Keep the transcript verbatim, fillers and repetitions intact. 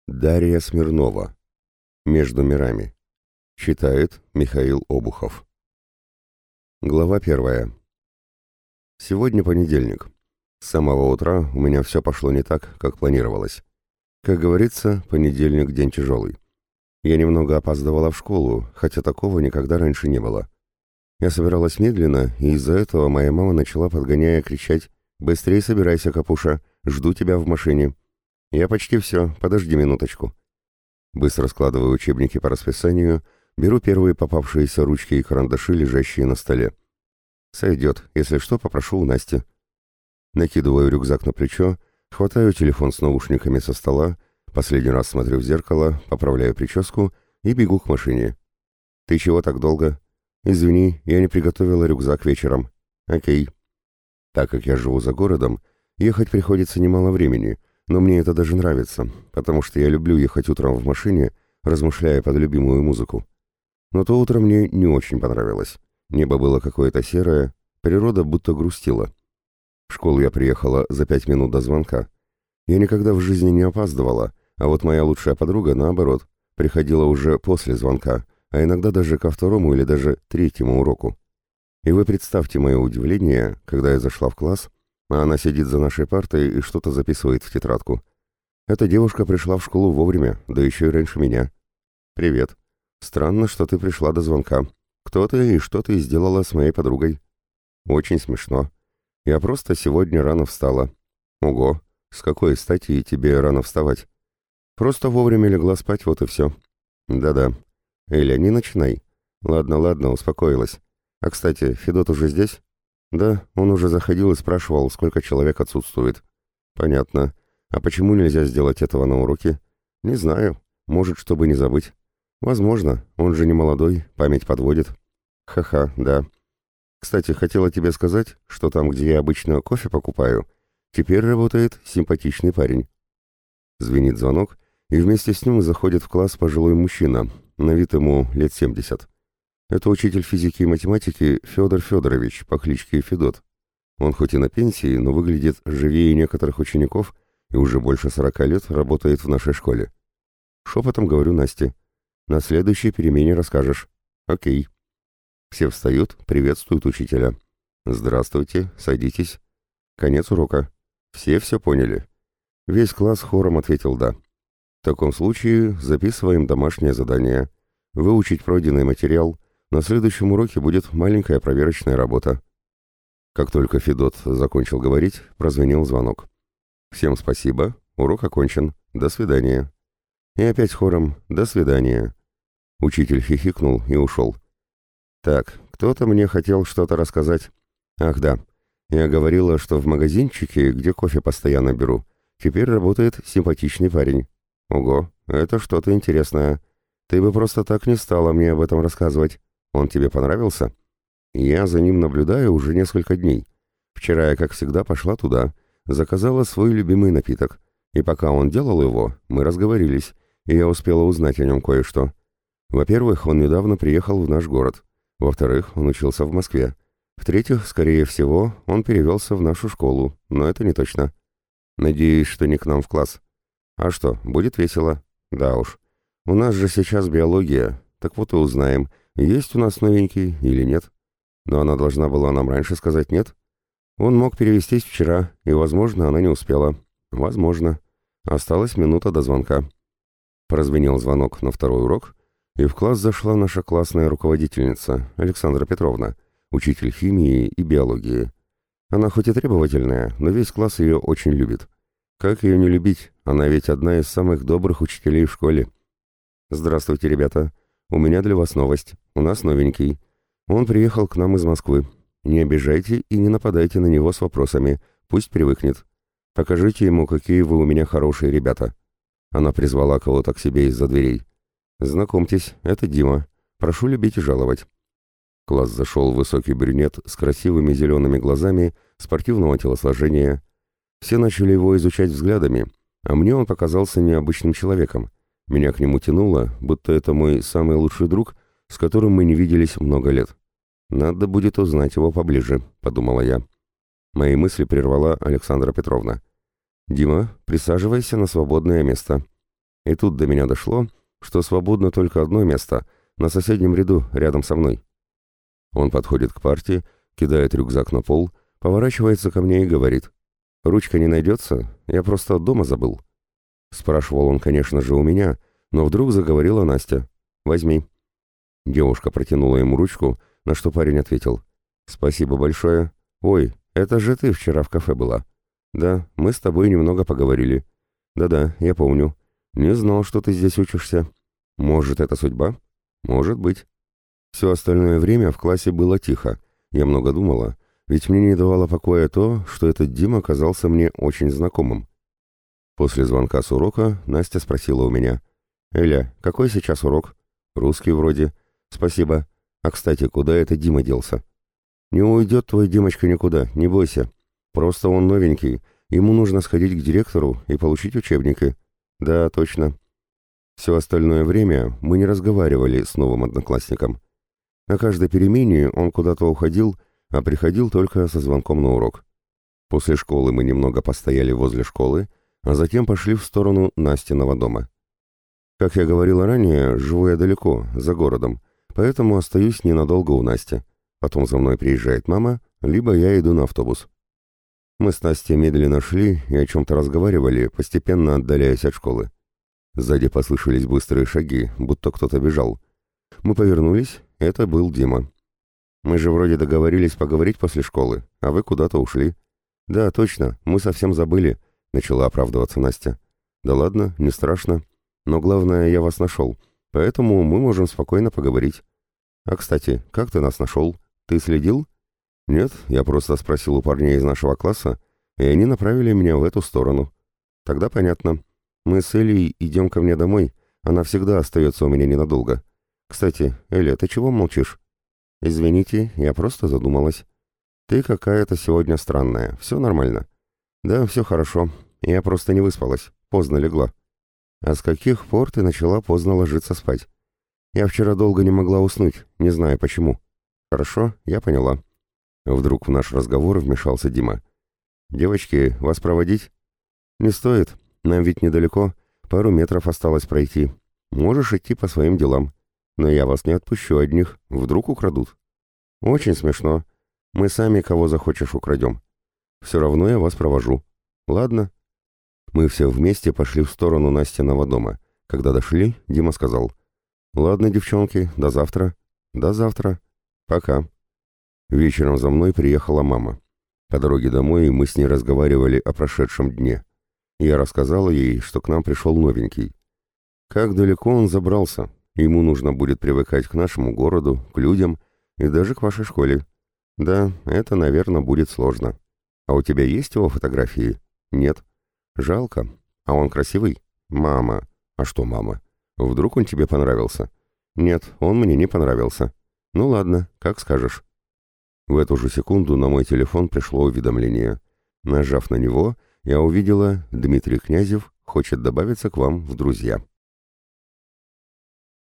Дарья Смирнова. «Между мирами». Читает Михаил Обухов. Глава первая. Сегодня понедельник. С самого утра у меня все пошло не так, как планировалось. Как говорится, понедельник — день тяжелый. Я немного опаздывала в школу, хотя такого никогда раньше не было. Я собиралась медленно, и из-за этого моя мама начала, подгоняя, кричать: «Быстрее собирайся, Капуша, жду тебя в машине». «Я почти все, подожди минуточку». Быстро складываю учебники по расписанию, беру первые попавшиеся ручки и карандаши, лежащие на столе. «Сойдет, если что, попрошу у Насти». Накидываю рюкзак на плечо, хватаю телефон с наушниками со стола, последний раз смотрю в зеркало, поправляю прическу и бегу к машине. «Ты чего так долго?» «Извини, я не приготовила рюкзак вечером». «Окей». Так как я живу за городом, ехать приходится немало времени, но мне это даже нравится, потому что я люблю ехать утром в машине, размышляя под любимую музыку. Но то утро мне не очень понравилось. Небо было какое-то серое, природа будто грустила. В школу я приехала за пять минут до звонка. Я никогда в жизни не опаздывала, а вот моя лучшая подруга, наоборот, приходила уже после звонка, а иногда даже ко второму или даже третьему уроку. И вы представьте мое удивление, когда я зашла в класс, а она сидит за нашей партой и что-то записывает в тетрадку. Эта девушка пришла в школу вовремя, да еще и раньше меня. «Привет. Странно, что ты пришла до звонка. Кто ты и что ты сделала с моей подругой?» «Очень смешно. Я просто сегодня рано встала». «Ого, с какой стати тебе рано вставать?» «Просто вовремя легла спать, вот и все». «Да-да. Эля, не начинай». «Ладно, ладно, успокоилась. А, кстати, Федот уже здесь?» «Да, он уже заходил и спрашивал, сколько человек отсутствует». «Понятно. А почему нельзя сделать этого на уроке?» «Не знаю. Может, чтобы не забыть». «Возможно. Он же не молодой, память подводит». «Ха-ха, да. Кстати, хотела тебе сказать, что там, где я обычно кофе покупаю, теперь работает симпатичный парень». Звенит звонок, и вместе с ним заходит в класс пожилой мужчина, на вид ему лет семьдесят. Это учитель физики и математики Федор Федорович по кличке Федот. Он хоть и на пенсии, но выглядит живее некоторых учеников и уже больше сорока лет работает в нашей школе. Шепотом говорю Насте: «На следующей перемене расскажешь». «Окей». Все встают, приветствуют учителя. «Здравствуйте, садитесь». Конец урока. Все все поняли. Весь класс хором ответил «да». В таком случае записываем домашнее задание. Выучить пройденный материал. На следующем уроке будет маленькая проверочная работа. Как только Федот закончил говорить, прозвенел звонок. «Всем спасибо, урок окончен, до свидания». И опять хором «до свидания». Учитель хихикнул и ушел. «Так, кто-то мне хотел что-то рассказать. Ах да, я говорила, что в магазинчике, где кофе постоянно беру, теперь работает симпатичный парень. Ого, это что-то интересное. Ты бы просто так не стала мне об этом рассказывать. Он тебе понравился?» Я за ним наблюдаю уже несколько дней. Вчера я, как всегда, пошла туда, заказала свой любимый напиток. И пока он делал его, мы разговорились, и я успела узнать о нем кое-что. Во-первых, он недавно приехал в наш город. Во-вторых, он учился в Москве. В-третьих, скорее всего, он перевелся в нашу школу, но это не точно. Надеюсь, что не к нам в класс. А что, будет весело? Да уж. У нас же сейчас биология, так вот и узнаем, есть у нас новенький или нет. Но она должна была нам раньше сказать «нет». Он мог перевестись вчера, и, возможно, она не успела. Возможно. Осталась минута до звонка. Прозвенел звонок на второй урок, и в класс зашла наша классная руководительница, Александра Петровна, учитель химии и биологии. Она хоть и требовательная, но весь класс ее очень любит. Как ее не любить? Она ведь одна из самых добрых учителей в школе. «Здравствуйте, ребята. У меня для вас новость. У нас новенький. Он приехал к нам из Москвы. Не обижайте и не нападайте на него с вопросами. Пусть привыкнет. Покажите ему, какие вы у меня хорошие ребята». Она призвала кого-то к себе из-за дверей. «Знакомьтесь, это Дима. Прошу любить и жаловать». В класс зашел высокий брюнет с красивыми зелеными глазами, спортивного телосложения. Все начали его изучать взглядами, а мне он показался необычным человеком. Меня к нему тянуло, будто это мой самый лучший друг, с которым мы не виделись много лет. «Надо будет узнать его поближе», — подумала я. Мои мысли прервала Александра Петровна. «Дима, присаживайся на свободное место». И тут до меня дошло, что свободно только одно место, на соседнем ряду, рядом со мной. Он подходит к парте, кидает рюкзак на пол, поворачивается ко мне и говорит: «Ручка не найдется? Я просто дома забыл». Спрашивал он, конечно же, у меня, но вдруг заговорила Настя: «Возьми». Девушка протянула ему ручку, на что парень ответил: «Спасибо большое. Ой, это же ты вчера в кафе была». «Да, мы с тобой немного поговорили». «Да-да, я помню. Не знал, что ты здесь учишься. Может, это судьба? Может быть». Все остальное время в классе было тихо. Я много думала, ведь мне не давало покоя то, что этот Дима казался мне очень знакомым. После звонка с урока Настя спросила у меня: «Эля, какой сейчас урок?» «Русский вроде». «Спасибо. А, кстати, куда это Дима делся?» «Не уйдет твой Димочка никуда, не бойся. Просто он новенький, ему нужно сходить к директору и получить учебники». «Да, точно». Все остальное время мы не разговаривали с новым одноклассником. На каждой перемене он куда-то уходил, а приходил только со звонком на урок. После школы мы немного постояли возле школы, а затем пошли в сторону Настиного дома. Как я говорила ранее, живу я далеко, за городом, поэтому остаюсь ненадолго у Насти. Потом за мной приезжает мама, либо я иду на автобус. Мы с Настей медленно шли и о чем-то разговаривали, постепенно отдаляясь от школы. Сзади послышались быстрые шаги, будто кто-то бежал. Мы повернулись, это был Дима. «Мы же вроде договорились поговорить после школы, а вы куда-то ушли». «Да, точно, мы совсем забыли», — начала оправдываться Настя. «Да ладно, не страшно. Но главное, я вас нашел, поэтому мы можем спокойно поговорить. А, кстати, как ты нас нашел? Ты следил?» «Нет, я просто спросил у парней из нашего класса, и они направили меня в эту сторону». «Тогда понятно. Мы с Элей идем ко мне домой, она всегда остается у меня ненадолго. Кстати, Эля, ты чего молчишь?» «Извините, я просто задумалась. Ты какая-то сегодня странная, все нормально?» «Да, все хорошо, я просто не выспалась, поздно легла». «А с каких пор ты начала поздно ложиться спать?» «Я вчера долго не могла уснуть, не знаю почему». «Хорошо, я поняла». Вдруг в наш разговор вмешался Дима. «Девочки, вас проводить?» «Не стоит, нам ведь недалеко, пару метров осталось пройти. Можешь идти по своим делам. Но я вас не отпущу одних, вдруг украдут». «Очень смешно. Мы сами кого захочешь украдем. Все равно я вас провожу». «Ладно». Мы все вместе пошли в сторону Настиного дома. Когда дошли, Дима сказал: «Ладно, девчонки, до завтра». «До завтра. Пока». Вечером за мной приехала мама. По дороге домой мы с ней разговаривали о прошедшем дне. Я рассказала ей, что к нам пришел новенький. Как далеко он забрался, ему нужно будет привыкать к нашему городу, к людям и даже к вашей школе. Да, это, наверное, будет сложно. А у тебя есть его фотографии? Нет. Жалко. А он красивый? Мама. А что мама? Вдруг он тебе понравился? Нет, он мне не понравился. Ну ладно, как скажешь. В эту же секунду на мой телефон пришло уведомление. Нажав на него, я увидела: Дмитрий Князев хочет добавиться к вам в друзья.